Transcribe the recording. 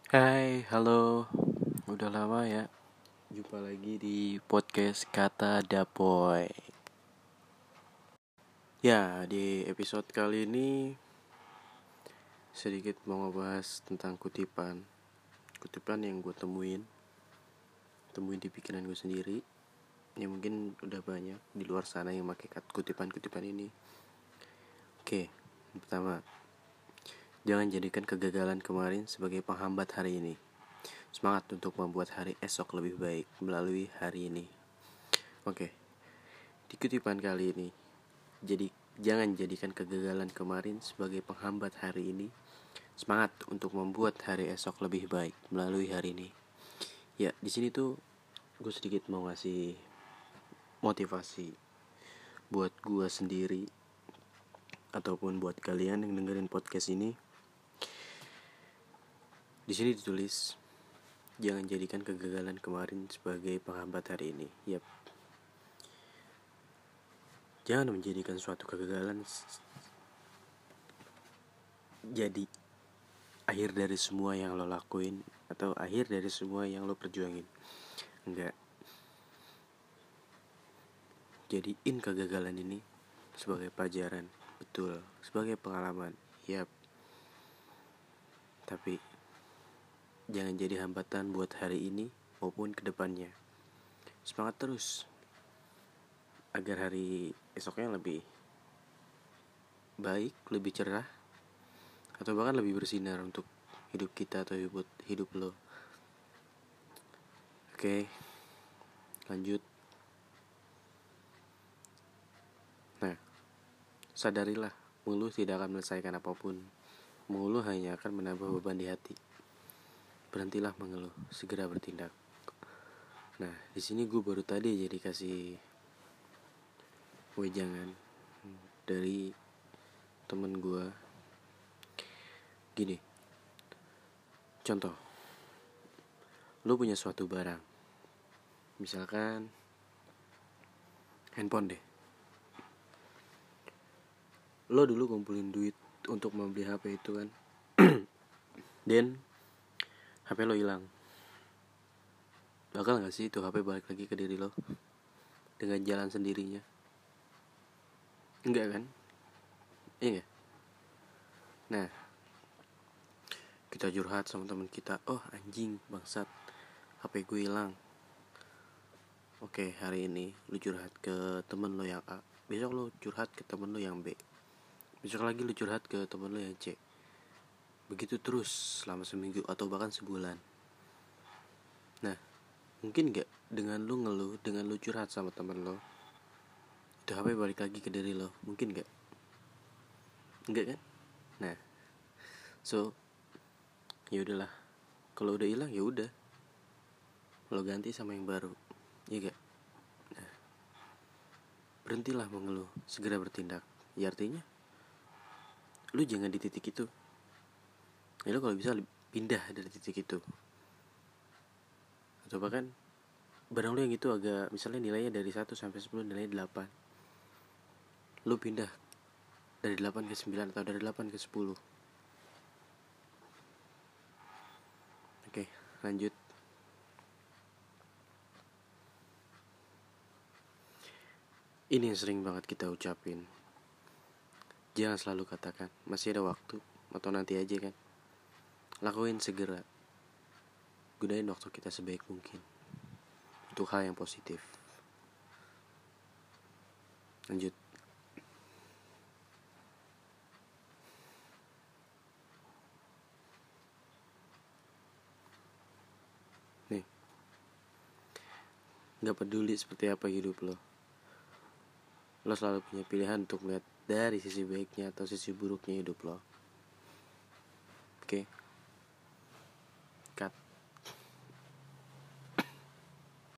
Hai, halo. Udah lama ya. Jumpa lagi di podcast Kata Dapoy. Ya, di episode kali ini sedikit mau ngebahas tentang kutipan. Kutipan yang gue temuin di pikiran gue sendiri. Ya mungkin udah banyak di luar sana yang pakai kutipan-kutipan ini. Oke, yang pertama. Jangan jadikan kegagalan kemarin sebagai penghambat hari ini. Semangat untuk membuat hari esok lebih baik melalui hari ini. Oke, di kutipan kali ini, jangan jadikan kegagalan kemarin sebagai penghambat hari ini. Semangat untuk membuat hari esok lebih baik melalui hari ini. Ya, di sini tuh gue sedikit mau ngasih motivasi buat gue sendiri ataupun buat kalian yang dengerin podcast ini. Di sini ditulis, jangan jadikan kegagalan kemarin sebagai penghambat hari ini. Yap. Jangan menjadikan suatu kegagalan jadi akhir dari semua yang lo lakuin atau akhir dari semua yang lo perjuangin. Enggak. Jadiin kegagalan ini sebagai pelajaran, betul, sebagai pengalaman. Yap. Tapi jangan jadi hambatan buat hari ini maupun kedepannya. Semangat terus agar hari esoknya lebih baik, lebih cerah, atau bahkan lebih bersinar untuk hidup kita atau hidup lo. Oke, lanjut. Nah, sadarilah, mengeluh tidak akan menyelesaikan apapun. Mengeluh hanya akan menambah beban di hati. Berhentilah mengeluh, segera bertindak. Nah, di sini gue baru tadi jadi kasih wejangan dari temen gue. Gini, contoh, lo punya suatu barang, misalkan handphone deh. Lo dulu kumpulin duit untuk membeli HP itu kan. Dan HP lo hilang. Bakal gak sih itu HP balik lagi ke diri lo dengan jalan sendirinya? Enggak kan? Iya gak? Nah, kita curhat sama teman kita, oh anjing bangsat, HP gue hilang. Oke, hari ini lu curhat ke temen lo yang A, besok lu curhat ke temen lo yang B, besok lagi lu curhat ke temen lo yang C. Begitu terus selama seminggu atau bahkan sebulan. Nah, mungkin gak dengan lu ngeluh, dengan lu curhat sama temen lo, itu HP balik lagi ke diri lo? Mungkin gak? Enggak kan? Nah, so ya udahlah, kalau udah hilang ya udah, lo ganti sama yang baru, iya gak? Nah, berhentilah mengeluh, segera bertindak. Ya artinya lu jangan di titik itu. Ya lu kalau bisa pindah dari titik itu. Atau bahkan barang lu yang itu agak, misalnya nilainya dari 1 sampai 10 nilainya 8, lu pindah dari 8 ke 9 atau dari 8 ke 10. Oke, lanjut. Ini yang sering banget kita ucapin. Jangan selalu katakan masih ada waktu atau nanti aja kan. Lakuin segera. Gunain waktu kita sebaik mungkin untuk hal yang positif. Lanjut. Nih, gak peduli seperti apa hidup lo selalu punya pilihan untuk melihat dari sisi baiknya atau sisi buruknya hidup lo. Oke.